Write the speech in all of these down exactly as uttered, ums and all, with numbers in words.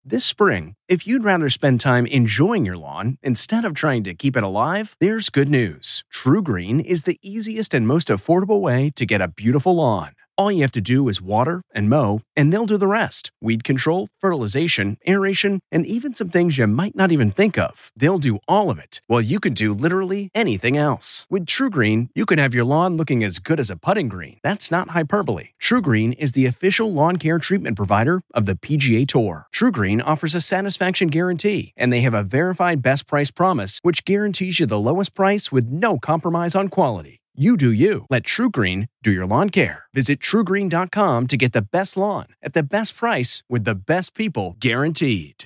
This spring, if you'd rather spend time enjoying your lawn instead of trying to keep it alive, there's good news. TruGreen is the easiest and most affordable way to get a beautiful lawn. All you have to do is water and mow, and they'll do the rest. Weed control, fertilization, aeration, and even some things you might not even think of. They'll do all of it, while you can do literally anything else. With TruGreen, you can have your lawn looking as good as a putting green. That's not hyperbole. TruGreen is the official lawn care treatment provider of the P G A Tour. TruGreen offers a satisfaction guarantee, and they have a verified best price promise, which guarantees you the lowest price with no compromise on quality. You do you. Let TruGreen do your lawn care. Visit True Green dot com to get the best lawn at the best price with the best people guaranteed.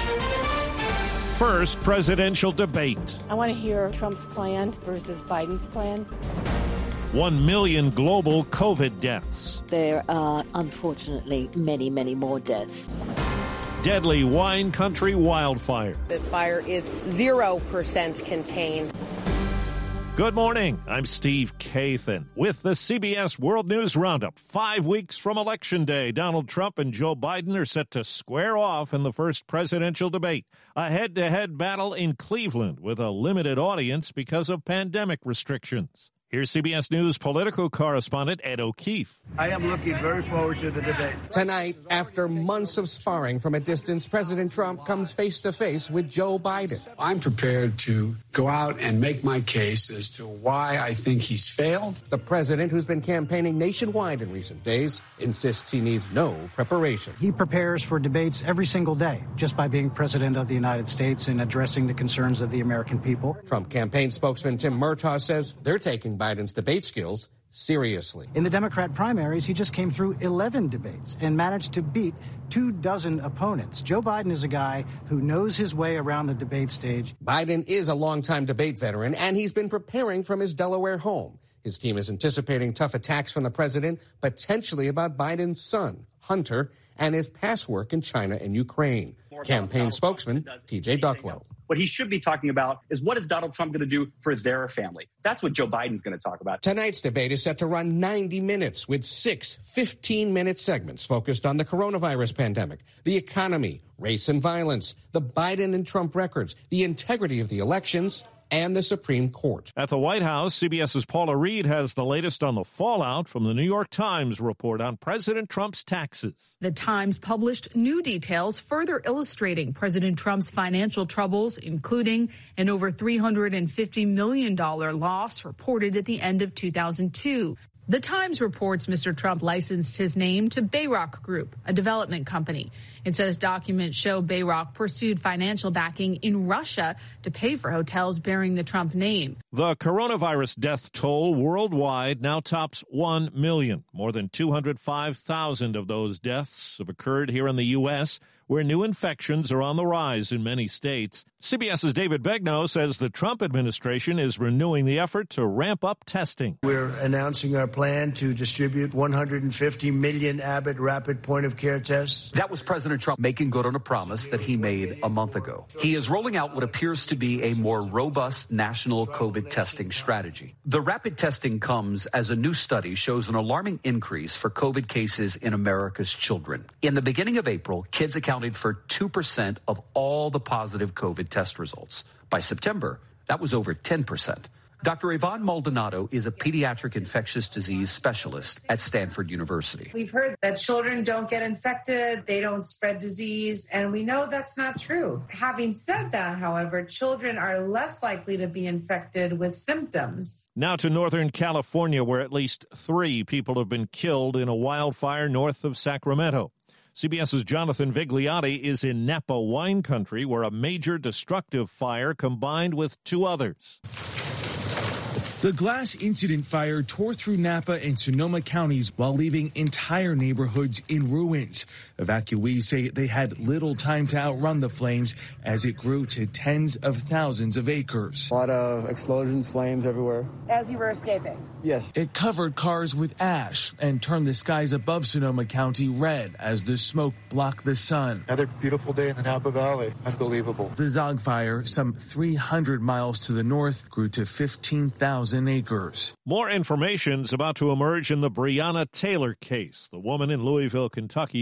First presidential debate. I want to hear Trump's plan versus Biden's plan. One million global COVID deaths. There are, unfortunately, many, many more deaths. Deadly wine country wildfire. This fire is zero percent contained. Good morning. I'm Steve Kathan with the C B S World News Roundup. Five weeks from Election Day, Donald Trump and Joe Biden are set to square off in the first presidential debate. A head-to-head battle in Cleveland with a limited audience because of pandemic restrictions. Here's C B S News political correspondent Ed O'Keefe. I am looking very forward to the debate. Tonight, after months of sparring from a distance, President Trump comes face-to-face with Joe Biden. I'm prepared to go out and make my case as to why I think he's failed. The president, who's been campaigning nationwide in recent days, insists he needs no preparation. He prepares for debates every single day just by being president of the United States and addressing the concerns of the American people. Trump campaign spokesman Tim Murtaugh says they're taking Biden's debate skills seriously. In the Democrat primaries, he just came through eleven debates and managed to beat two dozen opponents. Joe Biden is a guy who knows his way around the debate stage. Biden is a longtime debate veteran, and he's been preparing from his Delaware home. His team is anticipating tough attacks from the president, potentially about Biden's son, Hunter, and his past work in China and Ukraine. Campaign spokesman T J Ducklow. What he should be talking about is what is Donald Trump going to do for their family? That's what Joe Biden's going to talk about. Tonight's debate is set to run ninety minutes with six fifteen-minute segments focused on the coronavirus pandemic, the economy, race and violence, the Biden and Trump records, the integrity of the elections, and the Supreme Court. At the White House, CBS's Paula Reed has the latest on the fallout from the New York Times report on President Trump's taxes. The Times published new details further illustrating President Trump's financial troubles, including an over three hundred fifty million dollars loss reported at the end of two thousand two. The Times reports Mister Trump licensed his name to Bayrock Group, a development company. It says documents show Bayrock pursued financial backing in Russia to pay for hotels bearing the Trump name. The coronavirus death toll worldwide now tops one million. More than two hundred five thousand of those deaths have occurred here in the U S, where new infections are on the rise in many states. CBS's David Begnaud says the Trump administration is renewing the effort to ramp up testing. We're announcing our plan to distribute one hundred fifty million Abbott rapid point-of-care tests. That was President Trump making good on a promise that he made a month ago. He is rolling out what appears to be a more robust national COVID testing strategy. The rapid testing comes as a new study shows an alarming increase for COVID cases in America's children. In the beginning of April, kids accounted for two percent of all the positive COVID test results. By September, that was over ten percent. Doctor Yvonne Maldonado is a pediatric infectious disease specialist at Stanford University. We've heard that children don't get infected, they don't spread disease, and we know that's not true. Having said that, however, children are less likely to be infected with symptoms. Now to Northern California, where at least three people have been killed in a wildfire north of Sacramento. CBS's Jonathan Vigliotti is in Napa wine country, where a major destructive fire combined with two others. The glass incident fire tore through Napa and Sonoma counties while leaving entire neighborhoods in ruins. Evacuees say they had little time to outrun the flames as it grew to tens of thousands of acres. A lot of explosions, flames everywhere. As you were escaping? Yes. It covered cars with ash and turned the skies above Sonoma County red as the smoke blocked the sun. Another beautiful day in the Napa Valley. Unbelievable. The Zog fire, some three hundred miles to the north, grew to fifteen thousand acres. More information is about to emerge in the Breonna Taylor case. The woman in Louisville, Kentucky, shot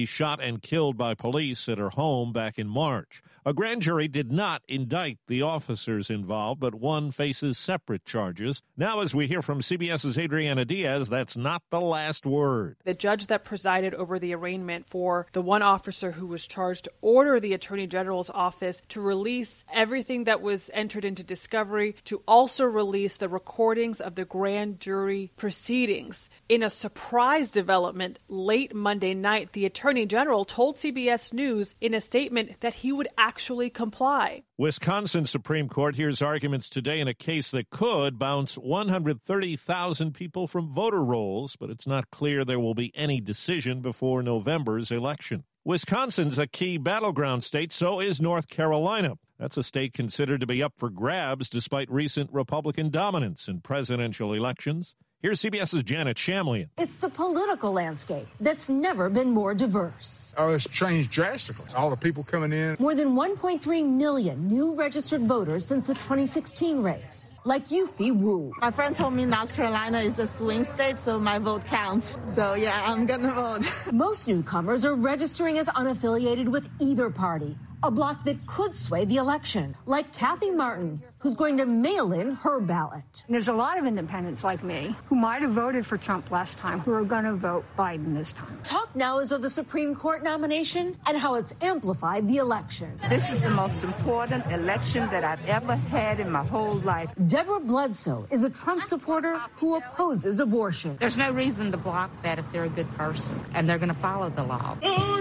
and killed by police at her home back in March. A grand jury did not indict the officers involved, but one faces separate charges. Now, as we hear from CBS's Adriana Diaz, that's not the last word. The judge that presided over the arraignment for the one officer who was charged ordered the Attorney General's office to release everything that was entered into discovery, to also release the recordings of the grand jury proceedings. In a surprise development late Monday night, the Attorney General told C B S News in a statement that he would actually comply. Wisconsin Supreme Court hears arguments today in a case that could bounce one hundred thirty thousand people from voter rolls, but it's not clear there will be any decision before November's election. Wisconsin's a key battleground state, so is North Carolina. That's a state considered to be up for grabs despite recent Republican dominance in presidential elections. Here's CBS's Janet Shamlian. It's the political landscape that's never been more diverse. Oh, it's changed drastically. All the people coming in. More than one point three million new registered voters since the twenty sixteen race. Like Yufi Wu. My friend told me North Carolina is a swing state, so my vote counts. So, yeah, I'm going to vote. Most newcomers are registering as unaffiliated with either party, a bloc that could sway the election, like Kathy Martin, who's going to mail in her ballot. There's a lot of independents like me who might have voted for Trump last time who are going to vote Biden this time. Talk now is of the Supreme Court nomination and how it's amplified the election. This is the most important election that I've ever had in my whole life. Deborah Bledsoe is a Trump supporter who opposes abortion. There's no reason to block that if they're a good person and they're going to follow the law.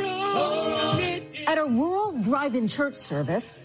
At a rural drive-in church service,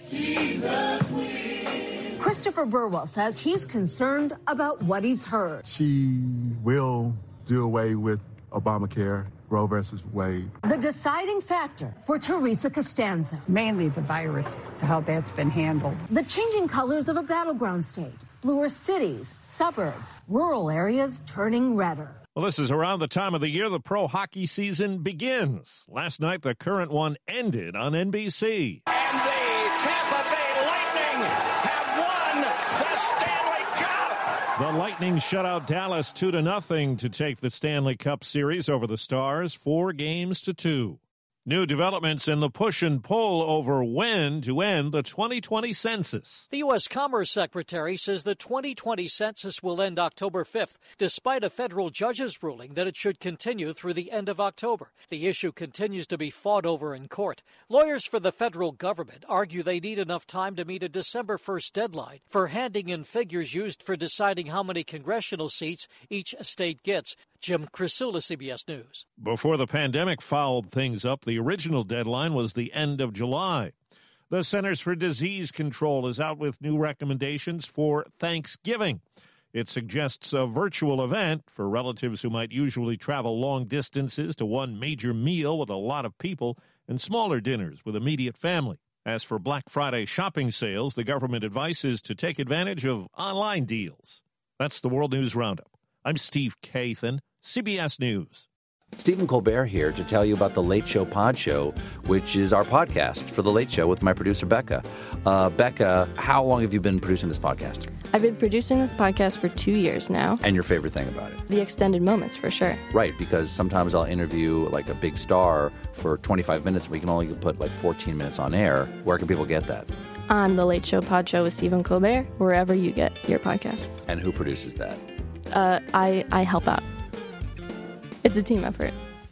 Christopher Burwell says he's concerned about what he's heard. She will do away with Obamacare, Roe versus Wade. The deciding factor for Teresa Costanza. Mainly the virus, how that's been handled. The changing colors of a battleground state. Bluer cities, suburbs, rural areas turning redder. Well, this is around the time of the year the pro hockey season begins. Last night, the current one ended on N B C. And the Tampa Bay Lightning have won the Stanley Cup. The Lightning shut out Dallas two to nothing to take the Stanley Cup Series over the Stars, four games to two. New developments in the push and pull over when to end the twenty twenty census. The U S Commerce Secretary says the twenty twenty census will end October fifth, despite a federal judge's ruling that it should continue through the end of October. The issue continues to be fought over in court. Lawyers for the federal government argue they need enough time to meet a December first deadline for handing in figures used for deciding how many congressional seats each state gets. Jim Crisula, C B S News. Before the pandemic fouled things up, the original deadline was the end of July. The Centers for Disease Control is out with new recommendations for Thanksgiving. It suggests a virtual event for relatives who might usually travel long distances to one major meal with a lot of people and smaller dinners with immediate family. As for Black Friday shopping sales, the government advice is to take advantage of online deals. That's the World News Roundup. I'm Steve Kathan, C B S News. Stephen Colbert here to tell you about the Late Show Pod Show, which is our podcast for The Late Show with my producer, Becca. Uh, Becca, how long have you been producing this podcast? I've been producing this podcast for two years now. And your favorite thing about it? The extended moments, for sure. Right, because sometimes I'll interview like a big star for twenty-five minutes, and we can only put like fourteen minutes on air. Where can people get that? On The Late Show Pod Show with Stephen Colbert, wherever you get your podcasts. And who produces that? Uh, I, I help out. It's a team effort.